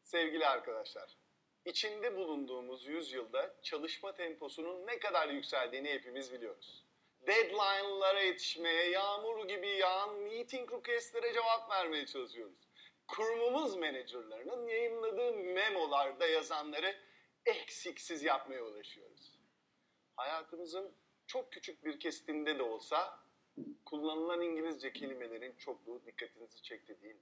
Sevgili arkadaşlar, içinde bulunduğumuz yüzyılda çalışma temposunun ne kadar yükseldiğini hepimiz biliyoruz. Deadline'lara yetişmeye, yağmur gibi yağan meeting requestlere cevap vermeye çalışıyoruz. Kurumumuz menajerlerinin yayınladığı memolarda yazanları eksiksiz yapmaya uğraşıyoruz. Hayatımızın çok küçük bir kesitinde de olsa kullanılan İngilizce kelimelerin çokluğu dikkatinizi çekti değil mi?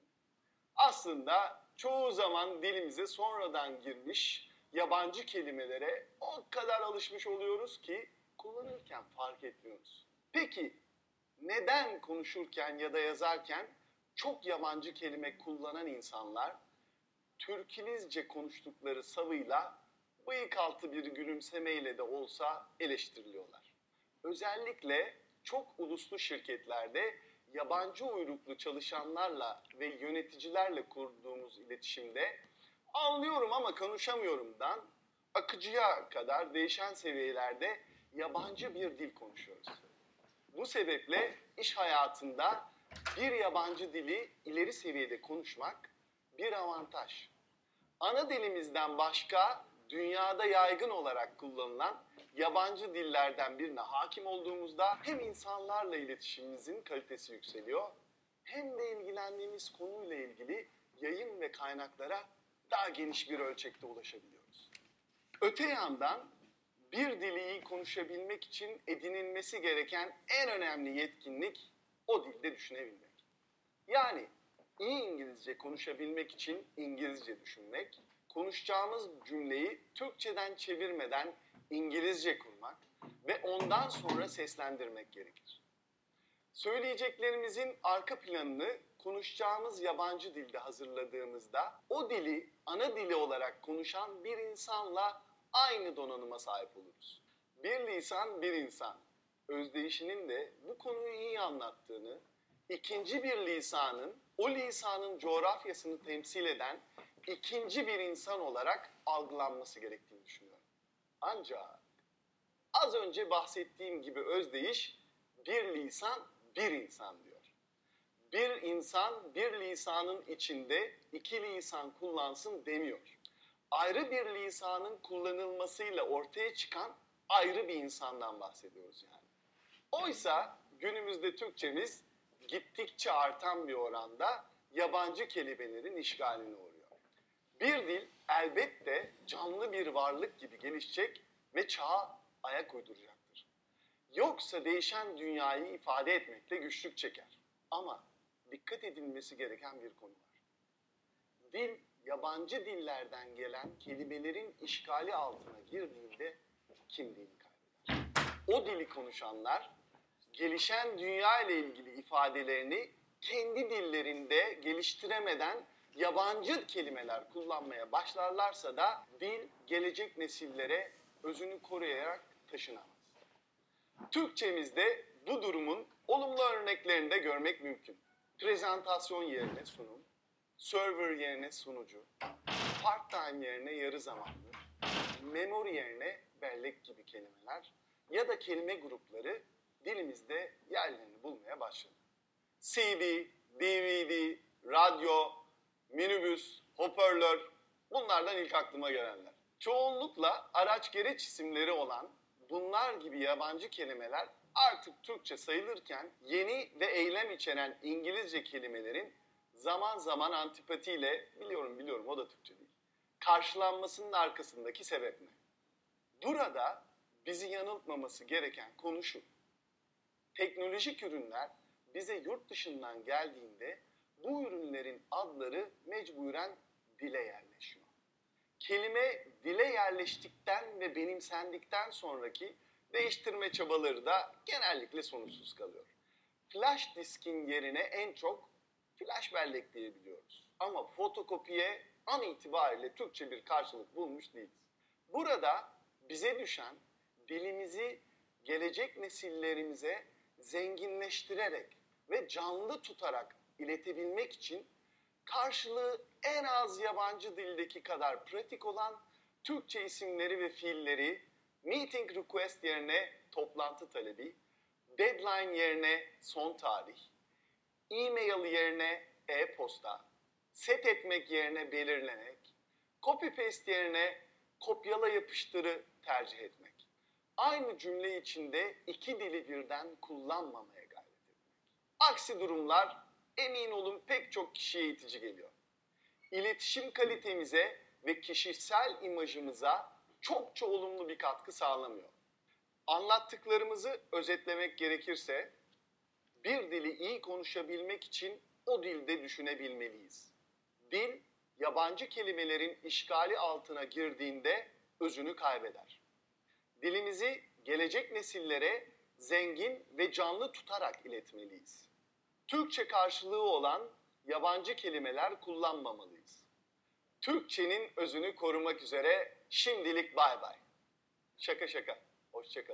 Aslında çoğu zaman dilimize sonradan girmiş yabancı kelimelere o kadar alışmış oluyoruz ki kullanırken fark etmiyoruz. Peki neden konuşurken ya da yazarken çok yabancı kelime kullanan insanlar Türkilizce konuştukları savıyla bıyık altı bir gülümsemeyle de olsa eleştiriliyorlar? Özellikle çok uluslu şirketlerde yabancı uyruklu çalışanlarla ve yöneticilerle kurduğumuz iletişimde anlıyorum ama konuşamıyorumdan akıcıya kadar değişen seviyelerde yabancı bir dil konuşuyoruz. Bu sebeple iş hayatında bir yabancı dili ileri seviyede konuşmak bir avantaj. Ana dilimizden başka dünyada yaygın olarak kullanılan yabancı dillerden birine hakim olduğumuzda hem insanlarla iletişimimizin kalitesi yükseliyor hem de ilgilendiğimiz konuyla ilgili yayın ve kaynaklara daha geniş bir ölçekte ulaşabiliyoruz. Öte yandan bir dili iyi konuşabilmek için edinilmesi gereken en önemli yetkinlik o dilde düşünebilmek. Yani iyi İngilizce konuşabilmek için İngilizce düşünmek, konuşacağımız cümleyi Türkçeden çevirmeden İngilizce kurmak ve ondan sonra seslendirmek gerekir. Söyleyeceklerimizin arka planını konuşacağımız yabancı dilde hazırladığımızda o dili ana dili olarak konuşan bir insanla aynı donanıma sahip oluruz. Bir lisan bir insan özdeyişinin de bu konuyu iyi anlattığını, ikinci bir lisanın o lisanın coğrafyasını temsil eden ikinci bir insan olarak algılanması gerektiğini düşünüyorum. Ancak az önce bahsettiğim gibi özdeyiş bir lisan bir insan diyor. Bir insan bir lisanın içinde iki lisan kullansın demiyor. Ayrı bir lisanın kullanılmasıyla ortaya çıkan ayrı bir insandan bahsediyoruz yani. Oysa günümüzde Türkçemiz gittikçe artan bir oranda yabancı kelimelerin işgaline uğruyor. Bir dil elbette canlı bir varlık gibi gelişecek ve çağa ayak uyduracaktır. Yoksa değişen dünyayı ifade etmekte güçlük çeker. Ama dikkat edilmesi gereken bir konu var. Dil, yabancı dillerden gelen kelimelerin işgali altına girdiğinde kimliğini kaybeder. O dili konuşanlar, gelişen dünya ile ilgili ifadelerini kendi dillerinde geliştiremeden yabancı kelimeler kullanmaya başlarlarsa da dil gelecek nesillere özünü koruyarak taşınamaz. Türkçemizde bu durumun olumlu örneklerini de görmek mümkün. Prezentasyon yerine sunum, server yerine sunucu, part-time yerine yarı zamanlı, memory yerine bellek gibi kelimeler ya da kelime grupları dilimizde yerlerini bulmaya başladı. CD, DVD, radyo, minibüs, hoparlör bunlardan ilk aklıma gelenler. Çoğunlukla araç gereç isimleri olan bunlar gibi yabancı kelimeler artık Türkçe sayılırken yeni ve eylem içeren İngilizce kelimelerin zaman zaman antipatiyle biliyorum o da Türkçe değil. Karşılanmasının arkasındaki sebep ne? Burada bizi yanıltmaması gereken konu şu. Teknolojik ürünler bize yurt dışından geldiğinde bu ürünlerin adları mecburen dile yerleşiyor. Kelime dile yerleştikten ve benimsendikten sonraki değiştirme çabaları da genellikle sonuçsuz kalıyor. Flash diskin yerine en çok flash bellek diyebiliyoruz. Ama fotokopiye an itibariyle Türkçe bir karşılık bulmuş değiliz. Burada bize düşen dilimizi gelecek nesillerimize zenginleştirerek ve canlı tutarak iletebilmek için karşılığı en az yabancı dildeki kadar pratik olan Türkçe isimleri ve fiilleri meeting request yerine toplantı talebi, deadline yerine son tarih, e-mail yerine e-posta, set etmek yerine belirlemek, Copy paste yerine kopyala yapıştırı tercih etmek. Aynı cümle içinde iki dili birden kullanmamaya gayret etmek. Aksi durumlar emin olun pek çok kişiye itici geliyor. İletişim kalitemize ve kişisel imajımıza çokça olumlu bir katkı sağlamıyor. Anlattıklarımızı özetlemek gerekirse, bir dili iyi konuşabilmek için o dilde düşünebilmeliyiz. Dil, yabancı kelimelerin işgali altına girdiğinde özünü kaybeder. Dilimizi gelecek nesillere zengin ve canlı tutarak iletmeliyiz. Türkçe karşılığı olan yabancı kelimeler kullanmamalıyız. Türkçenin özünü korumak üzere şimdilik bay bay. Şaka şaka. Hoşça kalın.